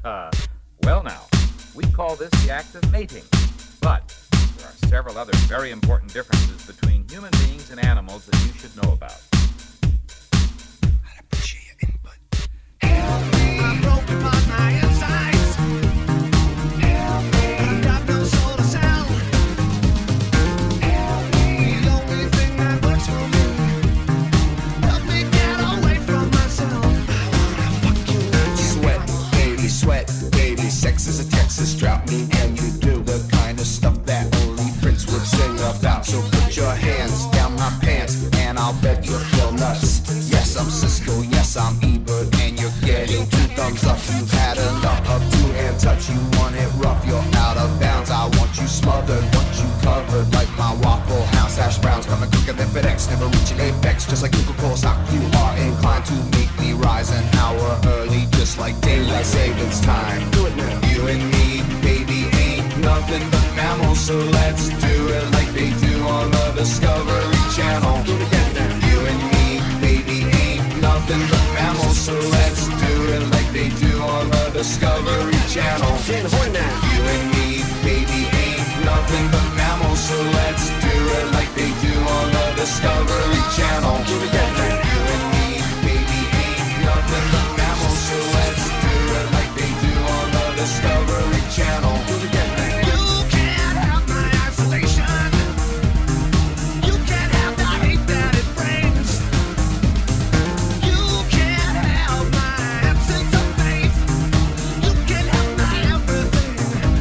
Well now, we call this the act of mating. But there are several other very important differences between human beings and animals that you should know about. I'd appreciate your input. Help me, I'm broken on my insides. Help me, I've got no soul to sell. Help me, the only thing that works for me. Help me get away from myself. I wanna fuck you. Sweat, baby, sex is a Texas drought. Me and you do the kind of stuff that only Prince would sing about. So put your hands down my pants, and I'll bet you'll feel nuts. Yes, I'm Cisco, yes, I'm Ebert, and you're getting 2 thumbs up. You've had enough of 2-hand touch. You want it rough, you're out of bounds. I want you smothered, want you covered like my Waffle House hash browns. Coming quicker than FedEx, never reaching apex. Just like Coca-Cola stock, you are inclined to make me rise an hour early, just like daylight savings time. Do it now. You and me, baby, ain't nothing but mammals, so let's do it like they do on the Discovery Channel. Do it again now. You and me, baby, ain't nothing but mammals, so let's do it like they do on the Discovery Channel. You and me, baby, ain't nothing but mammals, so let's do it like they do on the Discovery Channel. Do it again now. You and me, baby, ain't nothing but mammals, so let's do it like they do on the Discovery Channel. Do it again now. You can't have my isolation. You can't have the hate that it brings. You can't have my absence of faith. You can't have my everything.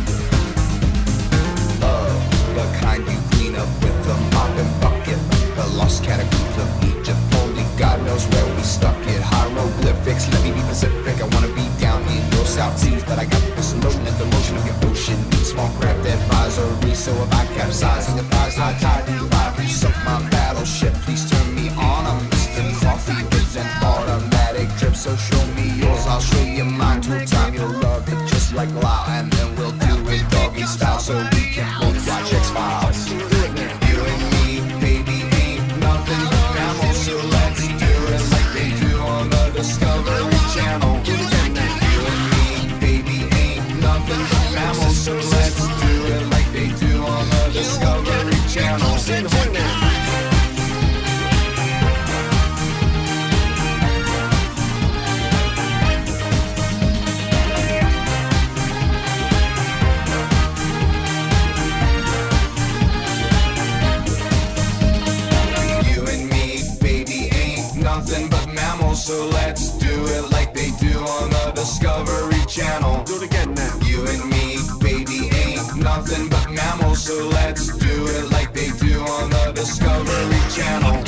Oh, the kind you clean up with a mop and bucket. The lost catacombs of Egypt. Only God knows where we stuck it. Hieroglyphics, let me be Pacific. I wanna be down in your South Seas, but I got this notion and the motion of your ocean. Need small craft advisory, so if I capsize and your thighs not tied to ivory, sunk my battleship. Please turn me on. I'm Mr. Coffee with an automatic drip. So show me yours, I'll show you mine. 2 time you'll love it just like Lau, and then we'll do it doggy style, so we can both watch X-Files. You and me, baby, ain't nothing but mammals, so let's do it like they do on the Discovery Channel. You and me, baby, ain't nothing but mammals, so let's do it like they do on the Discovery Channel. You and me, baby, ain't nothing but mammals, so let's do it like they do on the Discovery Channel. Do it again now. You and me, baby, ain't nothing but mammals, so let's do it like they do on the Discovery Channel.